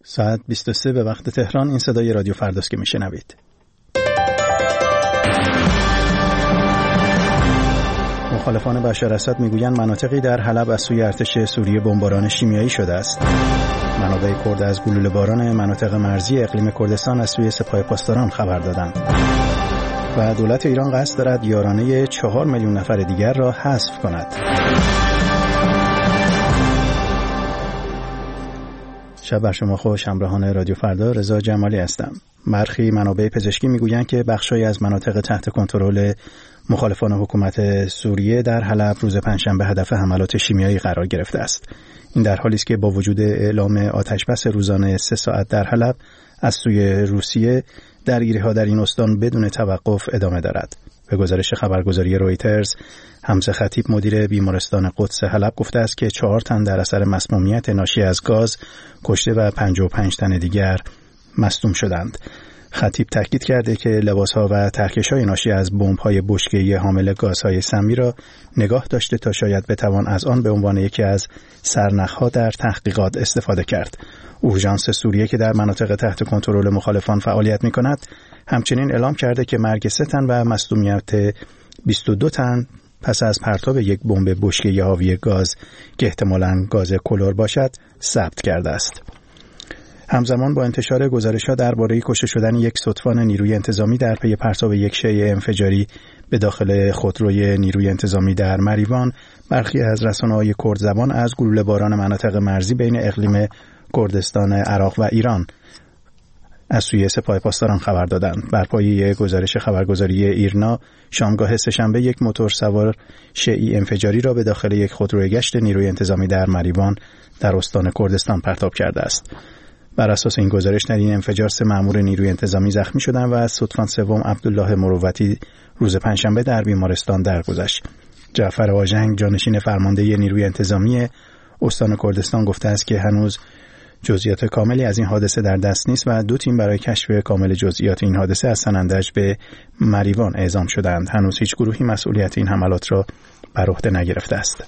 ساعت 23 به وقت تهران. این صدای رادیو فرداست که میشنوید. مخالفان بشار اسد میگویند مناطقی در حلب از سوی ارتش سوریه بمباران شیمیایی شده است. منابع کرد از گلوله باران مناطق مرزی اقلیم کردستان از سوی سپاه پاسداران خبر دادند. و دولت ایران قصد دارد یارانه 4 میلیون نفر دیگر را حذف کند. شب بر شما خوش. همراهان رادیو فردا، رضا جمالی هستم. برخی منابع پزشکی میگویند که بخشی از مناطق تحت کنترل مخالفان حکومت سوریه در حلب روز پنجشنبه هدف حملات شیمیایی قرار گرفته است. این در حالی است که با وجود اعلام آتشبس روزانه 3 ساعت در حلب از سوی روسیه، درگیری‌ها در این استان بدون توقف ادامه دارد. به گزارش خبرگزاری رویترز، حمزه خطیب مدیر بیمارستان قدس حلب گفته است که 4 تن در اثر مسمومیت ناشی از گاز کشته و 55 تن دیگر مصدوم شدند. خطیب تاکید کرده که لباس‌ها و ترکش‌های ناشی از بمب‌های بشکه‌ای حامل گازهای سمی را نگاه داشته تا شاید بتوان از آن به عنوان یکی از سرنخ‌ها در تحقیقات استفاده کرد. اورژانس سوریه که در مناطق تحت کنترل مخالفان فعالیت می‌کند، همچنین اعلام کرده که مرگ 3 تن و مصدومیت 22 تن پس از پرتاب یک بمب بشکه‌ای حاوی گاز که احتمالاً گاز کلور باشد ثبت کرده است. همزمان با انتشار گزارش‌ها درباره کشته شدن یک ستوان نیروی انتظامی در پی پرتاب یک شیء انفجاری به داخل خودروی نیروی انتظامی در مریوان، برخی از رسانه‌های کرد زبان از گلوله باران مناطق مرزی بین اقلیم کردستان عراق و ایران از سوی سپاه پاسداران خبر دادند. بر پایه گزارش خبرگزاری ایرنا، شامگاه سه‌شنبه یک موتور سوار شیعی انفجاری را به داخل یک خودروی گشت نیروی انتظامی در مریوان در استان کردستان پرتاب کرده است. بر اساس این گزارش در این انفجار 3 مأمور نیروی انتظامی زخمی شدند و از ستوان سوم عبدالله مروتی روز پنجشنبه در بیمارستان درگذشت. جعفر آژنگ، جانشین فرمانده نیروی انتظامی استان کردستان، گفته است که هنوز جزئیات کاملی از این حادثه در دست نیست و 2 تیم برای کشف کامل جزئیات این حادثه از سنندج به مریوان اعزام شدند. هنوز هیچ گروهی مسئولیت این حملات را بر عهده نگرفته است.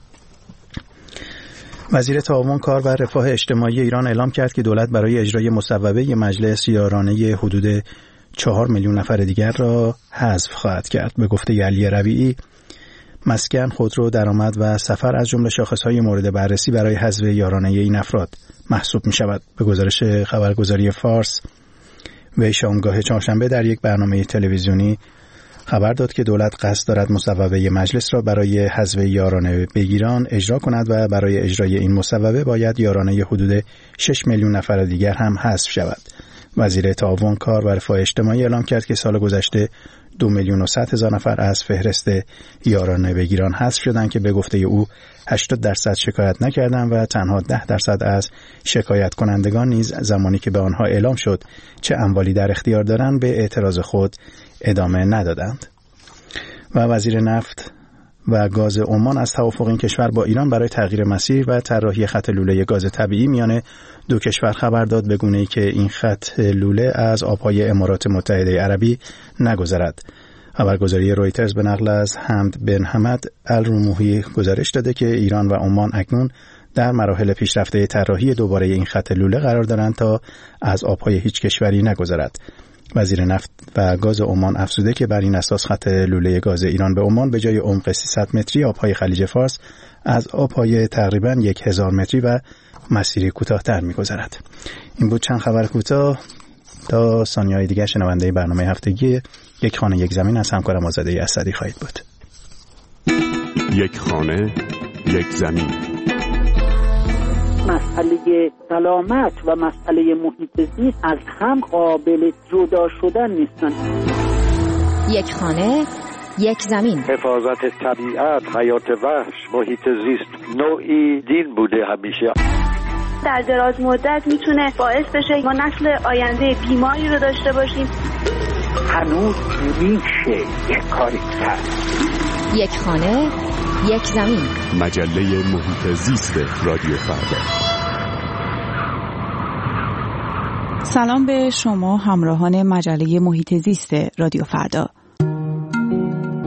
وزیر تعاون، کار و رفاه اجتماعی ایران اعلام کرد که دولت برای اجرای مصوبه مجلس یارانه حدود 4 میلیون نفر دیگر را حذف خواهد کرد. به گفته علی ربیعی، مسکن، خودرو، درآمد و سفر از جمله شاخص‌های مورد بررسی برای حذف یارانه این افراد محسوب می‌شود. به گزارش خبرگزاری فارس، وی شامگاه چهارشنبه در یک برنامه تلویزیونی خبر داد که دولت قصد دارد مصوبه مجلس را برای حذف یارانه بگیران اجرا کند و برای اجرای این مصوبه باید یارانه حدود 6 میلیون نفر دیگر هم حذف شود. وزیر تعاون، کار و رفاه اجتماعی اعلام کرد که سال گذشته 2,100,000 نفر از فهرست یارانه بگیران حذف شدند که به گفته او 80% شکایت نکردند و تنها 10% از شکایت کنندگان نیز زمانی که به آنها اعلام شد چه اموالی در اختیار دارند به اعتراض خود ادامه ندادند. و وزیر نفت و گاز عمان از توافق این کشور با ایران برای تغییر مسیر و طراحی خط لوله گاز طبیعی میان 2 کشور خبر داد، به گونه‌ای که این خط لوله از آبهای امارات متحده عربی نگذرد. خبرگزاری رویترز به نقل از حمد بن حمد الروموحی گزارش داده که ایران و عمان اکنون در مراحل پیشرفته طراحی دوباره این خط لوله قرار دارند تا از آبهای هیچ کشوری نگذرد. وزیر نفت و گاز عمان افزوده که بر این اساس خط لوله گاز ایران به عمان به جای عمق 300 متری آبهای خلیج فارس از آبهای تقریباً 1000 متری و مسیری کوتاه‌تر می‌گذرد. این بود چند خبر کوتاه. تا ثانیه‌های دیگر شنونده برنامه هفتگی یک خانه یک زمین از همکارم آزاده اسدی خواهید بود. یک خانه یک زمین. مسئله سلامت و مسئله محیط زیست از هم قابل جدا شدن نیستن. یک خانه یک زمین. حفاظت طبیعت، حیات وحش، محیط زیست نوعی دین بوده همیشه. در دراز مدت میتونه باعث بشه ما نسل آینده بیماری رو داشته باشیم. هنوز میشه یک کاری کرد. یک خانه یک زمین. مجله محیط زیست رادیو فردا. سلام به شما همراهان مجله محیط زیست رادیو فردا.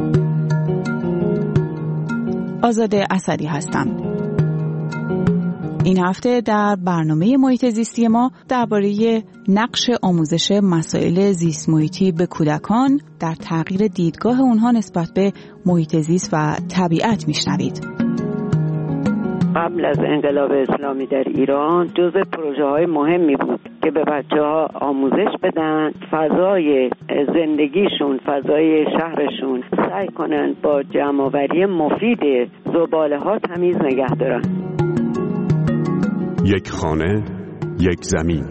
آزاده اسدی هستم. این هفته در برنامه محیط زیستی ما درباره نقش آموزش مسائل زیست محیطی به کودکان در تغییر دیدگاه اونها نسبت به محیط زیست و طبیعت میشنوید. قبل از انقلاب اسلامی در ایران جزء پروژه‌های مهمی بود که به بچه‌ها آموزش بدن فضای زندگیشون، فضای شهرشون سعی کنن با جمع‌آوری مفید زباله‌ها تمیز نگه دارن. یک خانه، یک زمین.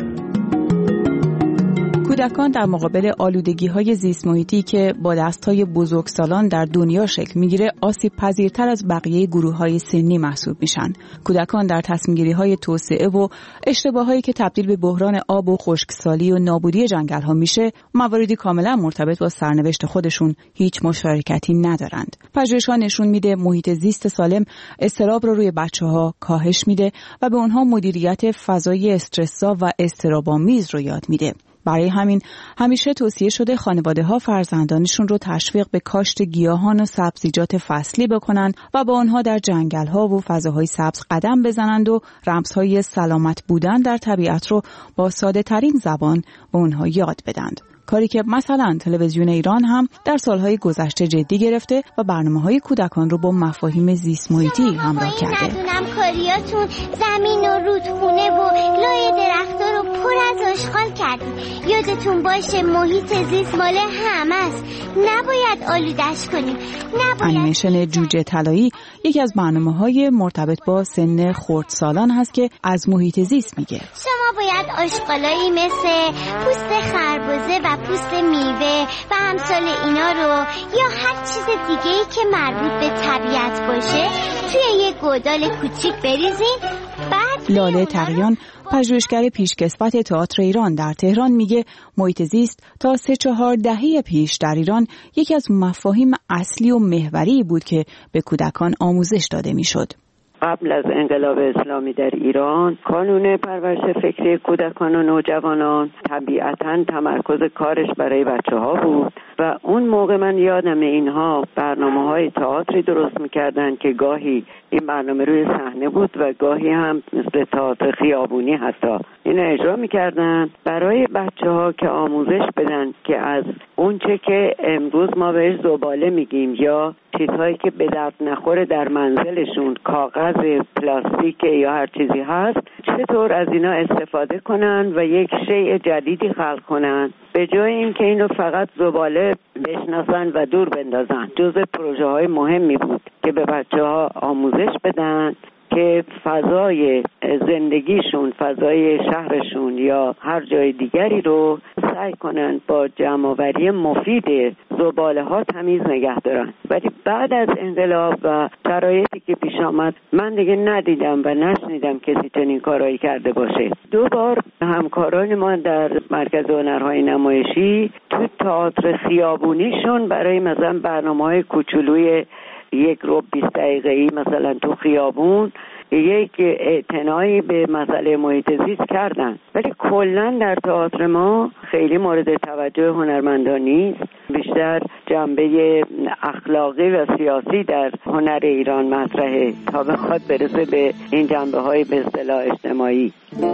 کودکان در مقابل آلودگی‌های زیست محیطی که با دست‌های بزرگسالان در دنیا شکل می‌گیره، آسیب پذیرتر از بقیه گروه‌های سنی محسوب میشن. کودکان در تصمیم‌گیری‌های توسعه و اشتباهایی که تبدیل به بحران آب و خشکسالی و نابودی جنگل‌ها میشه، مواردی کاملا مرتبط با سرنوشت خودشون هیچ مشارکتی ندارند. پژوهش‌ها نشون میده محیط زیست سالم اضطراب رو روی بچه‌ها کاهش میده و به اونها مدیریت فضای استرس‌زا و اضطراب‌آمیز رو یاد میده. برای همین همیشه توصیه شده خانواده‌ها فرزندانشون رو تشویق به کاشت گیاهان و سبزیجات فصلی بکنن و با آنها در جنگل‌ها و فضاهای سبز قدم بزنند و رمزهای سلامت بودن در طبیعت رو با ساده‌ترین زبان به اونها یاد بدند. کاری که مثلا تلویزیون ایران هم در سالهای گذشته جدی گرفته و برنامه‌های کودکان رو با مفاهیم زیست محیطی همراه کرده. ندونم کاریاتون زمین و رودخونه و لای درخت‌ها رو پر از آشغال کردید. یادتون باشه محیط زیست مال همه است. نباید آلودش کنیم. انیمیشن جوجه طلایی یکی از برنامه‌های مرتبط با سن خردسالان هست که از محیط زیست میگه. شما باید آشغالایی مثل پوست خربزه و پوست میوه و امثال اینا رو یا هر چیز دیگه‌ای که مربوط به طبیعت باشه توی یک گودال کوچیک بریزین. بعد لاله تقیان پژوهشگر پیشکسوت تئاتر ایران در تهران میگه محیط زیست تا 3-4 دهه پیش در ایران یکی از مفاهیم اصلی و محوری بود که به کودکان آموزش داده میشد. قبل از انقلاب اسلامی در ایران کانون پرورش فکری کودکان و نوجوانان طبیعتاً تمرکز کارش برای بچه‌ها بود و اون موقع من یادم اینها برنامه‌های تئاتری درست می‌کردن که گاهی این برنامه روی صحنه بود و گاهی هم مثل تئاتر خیابونی حتی این اجرا می‌کردن برای بچه‌ها که آموزش بدن که از اون چه که امروز ما بهش زباله میگیم یا چیزهایی که به درد نخوره در منزلشون، کاغذ، پلاستیک یا هر چیزی هست، چطور از اینا استفاده کنن و یک شیء جدیدی خلق کنن به جای اینکه اینو فقط زباله بشناسن و دور بندازن. جزء پروژه‌های مهمی بود که به بچه‌ها آموزش بدن که فضای زندگیشون، فضای شهرشون یا هر جای دیگری رو سعی کنن با جمع‌آوری مفید زباله‌ها تمیز نگه دارن. ولی بعد از انقلاب و شرایطی که پیش آمد من دیگه ندیدم و نشنیدم کسی چنین کارایی کرده باشه. 2 بار همکاران ما در مرکز هنرهای نمایشی تو تئاتر خیابونیشون برای مثلا برنامه‌های کوچولوی 1 رو 20 دقیقه‌ای مثلا تو خیابون یک اعتنایی به مسئله محیط زیست کردن، ولی کلا در تئاتر ما خیلی مورد توجه هنرمندان نیست. بیشتر جنبه اخلاقی و سیاسی در هنر ایران مطرحه تا بخواد برسه به این جنبه‌های به اصطلاح اجتماعی.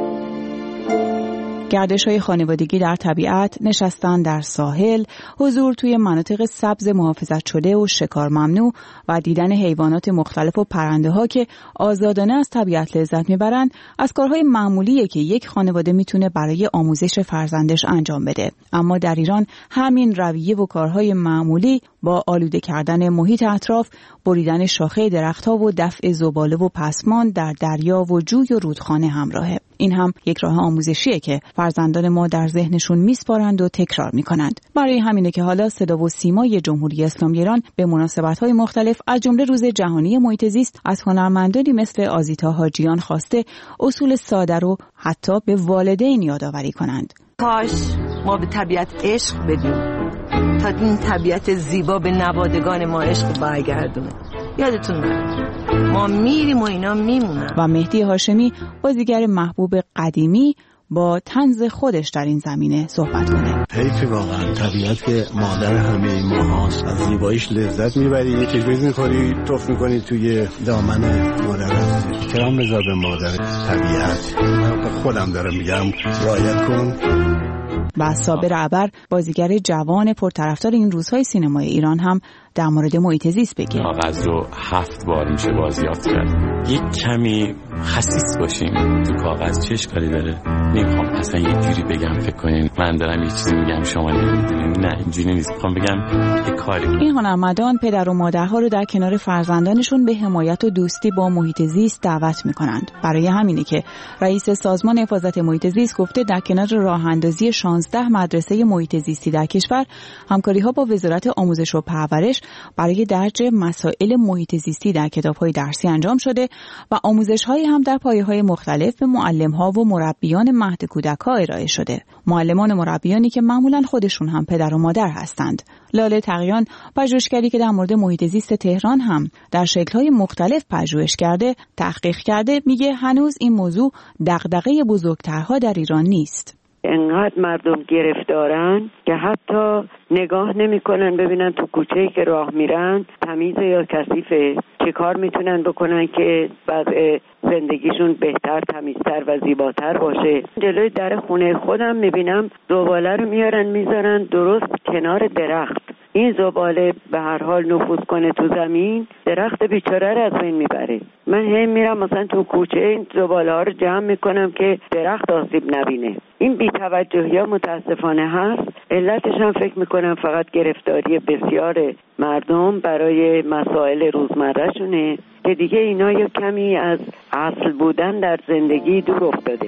گردش‌های خانوادگی در طبیعت، نشستن در ساحل، حضور توی مناطق سبز محافظت شده و شکار ممنوع و دیدن حیوانات مختلف و پرنده‌ها که آزادانه از طبیعت لذت می‌برند، از کارهای معمولیه که یک خانواده میتونه برای آموزش فرزندش انجام بده. اما در ایران همین رویه و کارهای معمولی با آلوده کردن محیط اطراف، بریدن شاخه درخت‌ها و دفع زباله و پسماند در دریا و جوی و رودخانه همراهه. این هم یک راه آموزشیه که فرزندان ما در ذهنشون میسپارند و تکرار میکنند. برای همینه که حالا صدا و سیمای جمهوری اسلامی ایران به مناسبت‌های مختلف از جمله روز جهانی محیط زیست از هنرمندانی مثل آزیتا حاجیان خواسته اصول ساده رو حتی به والدین یادآوری کنند. کاش ما به طبیعت عشق بدیم تا این طبیعت زیبا به نوادگان ما عشق برگردونه. یادتون نره ما میریم و اینا میمونن. و مهدی هاشمی بازیگر محبوب قدیمی با طنز خودش در این زمینه صحبت کنه. حیف واقعا، طبیعت که مادر همه ما هاست، از زیباییش لذت میبری، یکی چیز میخوری توف میکنی توی دامن مادر. احترام بذار به مادر طبیعت. من خودم دارم میگم رعایت کن. و صابر عبر، بازیگر جوان پرطرفدار این روزهای سینمای ایران، هم در مورد محیط زیست بگه. کاغذ رو 7 بار میشه بازیافت کرد. یک کمی خسیس باشیم تو کاغذ، چه اشکالی داره؟ نمیخوام اصلا یه جوری بگم فکر کنین من دارم یه چیزی میگم شما نمیدونین. نه اینجوری نیست. میخوام بگم یه کاری. این هنرمندان پدر و مادرها رو در کنار فرزندانشون به حمایت و دوستی با محیط زیست دعوت میکنند. برای همینه که رئیس سازمان حفاظت محیط زیست گفته در کنار راه اندازی 16 مدرسه محیط زیستی در کشور، همکاری‌ها با وزارت آموزش و پرورش برای درج مسائل محیط زیستی در کتاب‌های درسی انجام شده و آموزش‌هایی هم در پایه‌های مختلف به معلم‌ها و مربیان مهد کودک‌ها ارائه شده. معلمان و مربیانی که معمولاً خودشون هم پدر و مادر هستند. لاله تقیان، پژوهشگری که در مورد محیط زیست تهران هم در شکل‌های مختلف پژوهش کرده، تحقیق کرده، میگه هنوز این موضوع دغدغه بزرگترها در ایران نیست. انقدر مردم گرفتارن که حتی نگاه نمی‌کنن ببینن تو کوچه‌ای که راه میرن تمیز یا کثیفه، چه کار میتونن بکنن که وضع زندگیشون بهتر، تمیزتر و زیباتر باشه. جلوی در خونه خودم میبینم زباله رو میارن میذارن درست کنار درخت. این زباله به هر حال نفوذ کنه تو زمین، درخت بیچاره رو از بین میبره. من هم میرم مثلا تو کوچه این زباله ها رو جمع میکنم که درخت آسیب نبینه. این بی‌توجهی ها متاسفانه هست. علتش هم فکر میکنم فقط گرفتاری بسیار مردم برای مسائل روزمره‌شونه که دیگه اینا یه کمی از اصل بودن در زندگی دور افتاده.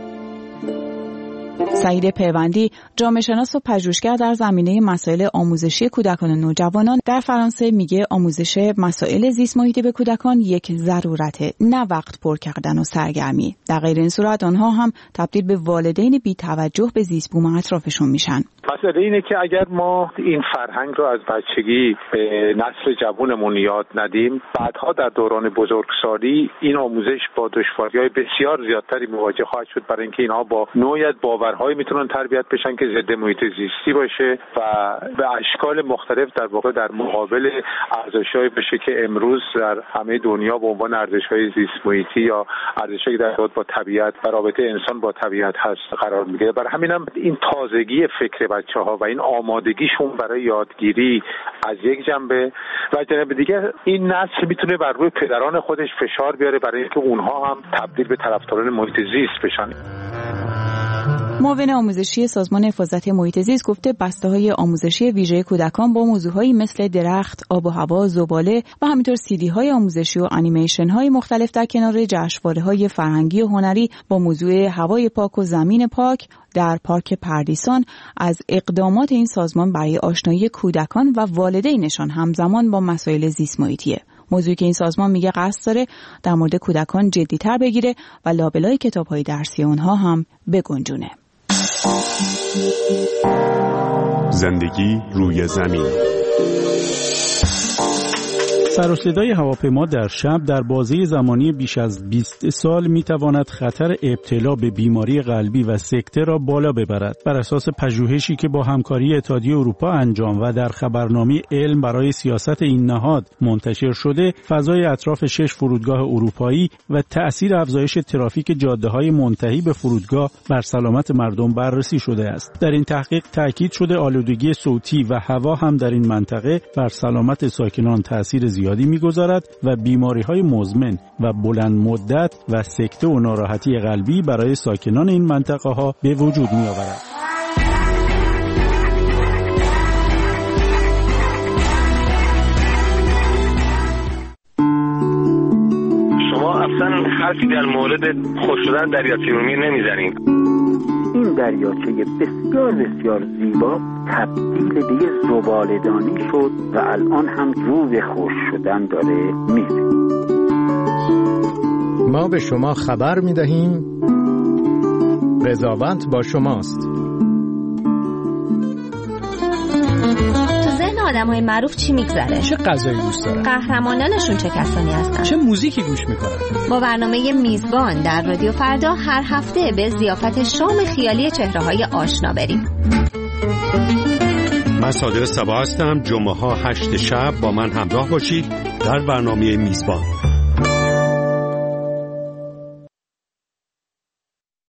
سعید پیوندی، جامعه شناس و پژوهشگر در زمینه مسائل آموزشی کودکان و نوجوانان در فرانسه، میگه آموزش مسائل زیست محیطی به کودکان یک ضرورته، نه وقت پر کردن و سرگرمی. در غیر این صورت آنها هم تبدیل به والدین بی توجه به زیست بوم اطرافشون میشن. مسئله اینه که اگر ما این فرهنگ رو از بچگی به نسل جوانمون یاد ندیم، بعدها در دوران بزرگسالی این آموزش با دشواری‌های بسیار زیادتری مواجه خواهد شد، برای اینکه اینها با نوعی باورهایی میتونن تربیت بشن که ضد محیط زیستی باشه و به اشکال مختلف در واقع در مقابل ارزش‌هایی باشه که امروز در همه دنیا به عنوان ارزش‌های زیست محیطی یا ارزش‌هایی در رابطه با طبیعت و رابطه انسان با طبیعت هست قرار میگیره. برای همینم این تازگی فکر بچه‌ها و این آمادگیشون برای یادگیری از یک جنبه و جنبه دیگه، این نسل میتونه بر روی پدران خودش فشار بیاره برای اینکه اونها هم تبدیل به طرفداران محیط زیست بشن. معاون آموزشی سازمان حفاظت محیط زیست گفته بسته‌های آموزشی ویژه کودکان با موضوعهایی مثل درخت، آب و هوا، زباله و همینطور سیدی‌های آموزشی و انیمیشن‌های مختلف در کنار جشنواره‌های فرهنگی و هنری با موضوع هوای پاک و زمین پاک در پارک پردیسان از اقدامات این سازمان برای آشنایی کودکان و والدینشان همزمان با مسائل زیست محیطیه. موضوعی که این سازمان میگه قصد داره در مورد کودکان جدی‌تر بگیره و لابلای کتاب‌های درسی اونها هم بگنجونه. زندگی روی زمین. سر و صدای هواپیما در شب در بازه زمانی بیش از 20 سال میتواند خطر ابتلا به بیماری قلبی و سکته را بالا ببرد. بر اساس پژوهشی که با همکاری اتحادیه اروپا انجام و در خبرنامه علم برای سیاست این نهاد منتشر شده، فضای اطراف 6 فرودگاه اروپایی و تأثیر افزایش ترافیک جاده‌های منتهی به فرودگاه بر سلامت مردم بررسی شده است. در این تحقیق تاکید شده آلودگی صوتی و هوا هم در این منطقه بر سلامت ساکنان تأثیر زیادی می‌گذارد و بیماری‌های مزمن و بلند مدت و سکته و ناراحتی قلبی برای ساکنان این منطقه‌ها به وجود می‌آورد. شما اصلا حرفی در مورد خشک شدن دریاچه ارومیه نمی‌زنید. این دریاچه بسیار بسیار زیبا تبدیل به یه زباله‌دانی شد و الان هم رو به خشک شدن داره میره. ما به شما خبر میدهیم قضاوت با شماست. تو ذهن آدم‌های معروف چی میگذره؟ چه غذایی دوست دارن؟ قهرمانانشون چه کسانی هستن؟ چه موزیکی گوش میکنن؟ با برنامه میزبان در رادیو فردا هر هفته به ضیافت شام خیالی چهره‌های آشنا بریم. من صادق صبا هستم. جمعه ها 8 شب با من همراه باشید در برنامه میزبان.